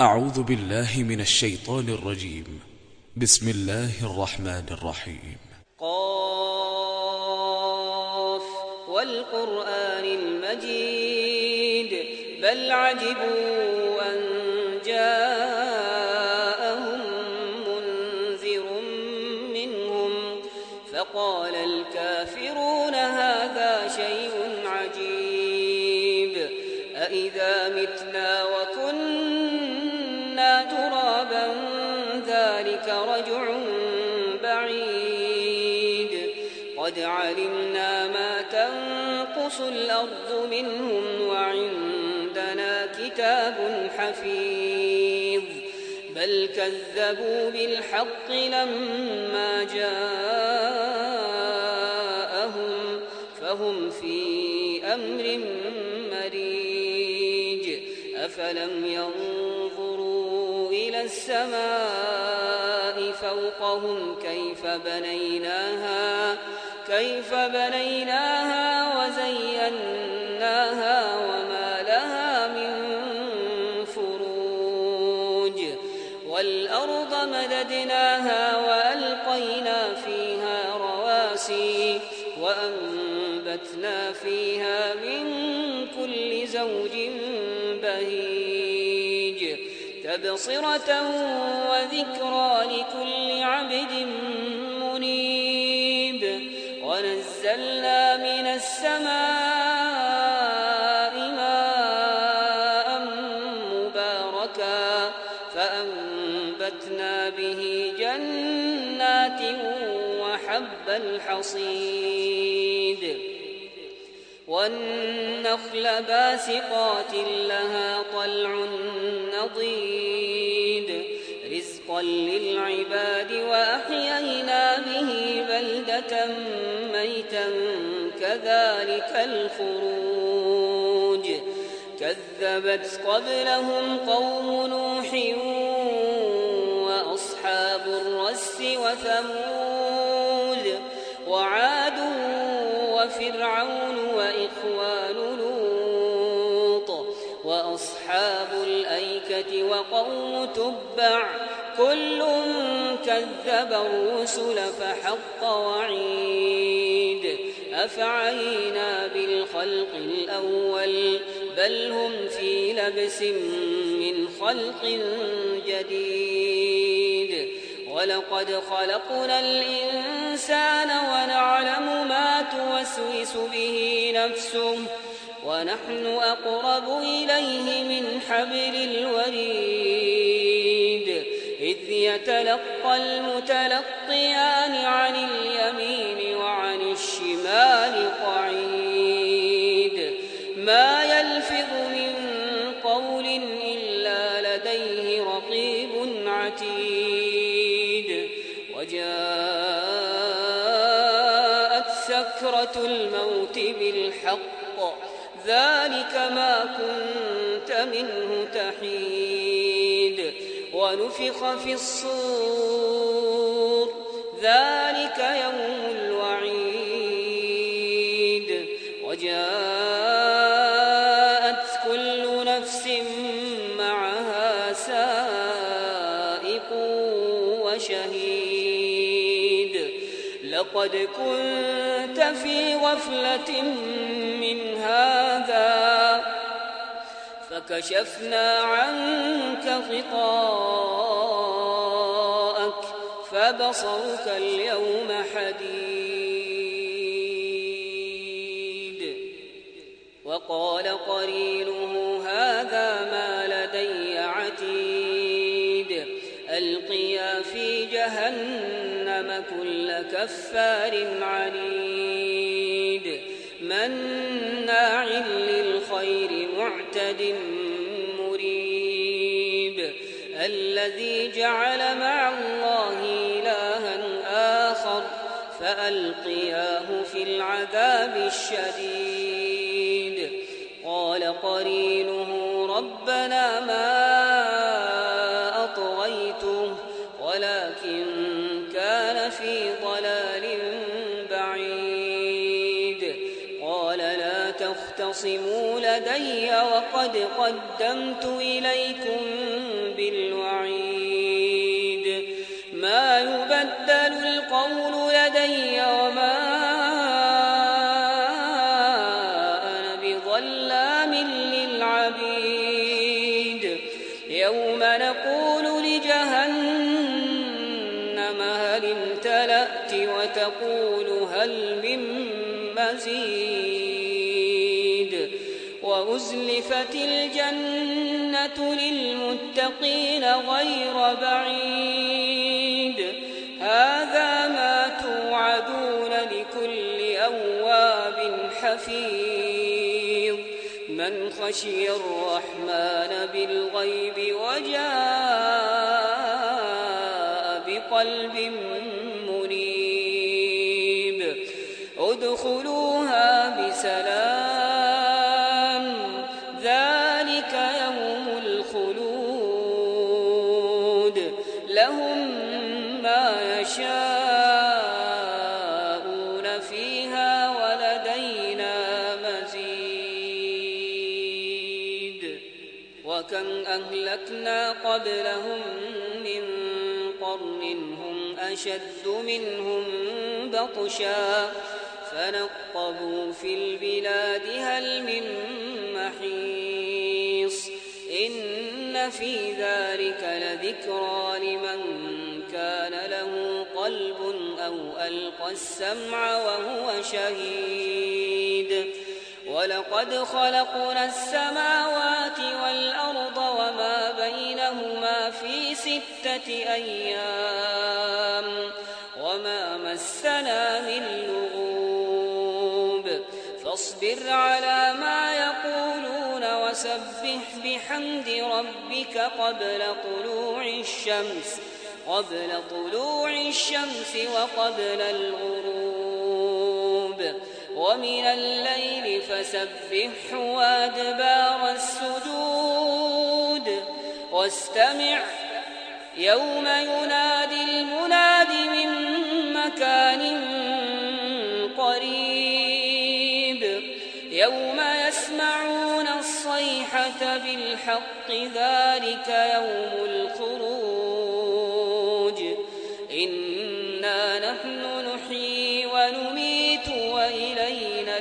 أعوذ بالله من الشيطان الرجيم. بسم الله الرحمن الرحيم. قاف والقرآن المجيد بل عجبوا أن جاءهم منذر منهم فقال الكافرون هذا شيء عجيب أإذا متنا وكنا ترابا ذلك رجع بعيد قد علمنا ما تنقص الأرض منهم وعندنا كتاب حفيظ بل كذبوا بالحق لما جاءهم فهم في أمر مريج أفلم ينظروا إلى السماء فوقهم كيف بنيناها وزيناها وما لها من فروج والأرض مددناها وألقينا فيها رواسي وأنبتنا فيها من كل زوج بهيج تبصرة وذكرى لكل عبد منيب ونزلنا من السماء ماء مباركا فأنبتنا به جنات وحب الحصيد والنخل باسقات لها طلع نضيد رزقا للعباد وأحيينا به بلدة ميتا كذلك الخروج كذبت قبلهم قوم نوح وأصحاب الرس وثمود وعاد وفرعون وإخوان لوط وأصحاب الأيكة وقوم تبع كل كذب الرسل فحق وعيد أفعينا بالخلق الأول بل هم في لبس من خلق جديد ولقد خلقنا الإنسان ونعلم ما توسوس به نفسه ونحن أقرب إليه من حبل الوريد إذ يتلقى المتلقيان عن اليمين وعن الشمال قعيد ما يلفظ من قول إلا لديه رقيب عتيد وجاءت سكرة الموت بالحق ذلك ما كنت منه تحيد ونفخ في الصور ذلك يوم الوعيد وجاءت كل نفس معها سائق وشهيد لقد كنت في غفلة من هذا فكشفنا عنك غطاءك فبصرك اليوم حديد وقال قرينه هذا ما لدي عتيد ألقيا في جهنم كل كفار عنيد مناع للخير معتد مريب الذي جعل مع الله إلها آخر فألقياه في العذاب الشديد قال قرينه ربنا ما أطغيته ولكن كان في ضلال بعيد قال لا تختصموا لدي وقد قدمت إليكم بالوعيد ما يبدل القول لدي وما أنا بظلام للعبيد يوم نقول لجهنم هل امتلأت وتقول هل من مزيد وأزلفت الجنة للمتقين غير بعيد هذا ما توعدون لكل أواب حفيظ من خشي الرحمن بالغيب وجاء بقلب منيب ادخلوها بسلام ذلك يوم الخلود لهم ما يشاءون فيها ولدينا مزيد وكم أهلكنا قبلهم من قرن هم أشد منهم بطشا فنقبوا في البلاد هل من محيص إن في ذلك لذكرى لمن كان له قلب أو ألقى السمع وهو شهيد ولقد خلقنا السماوات والأرض وما بينهما في 6 أيام وما مسنا من لغوب فاصبر على ما يقولون وسبح بحمد ربك قبل طلوع الشمس وقبل الغروب ومن الليل فسبحه وأدبار السجود واستمع يوم ينادي المناد من مكان قريب يوم يسمعون الصيحة بالحق ذلك يوم الخروج إنا نحن نحيي ونميت وإلينا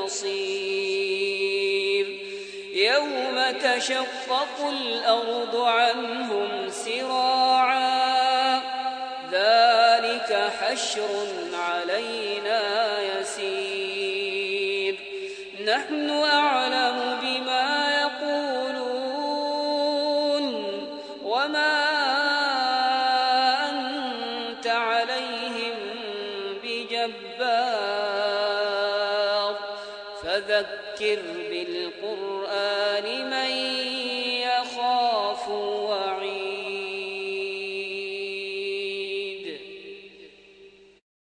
المصير يوم تشقق الأرض عنهم سراعا ذلك حشر علينا يسير نحن أعلم بما يقولون وما أنت عليهم بجبار فذكر بالقرآن من يخاف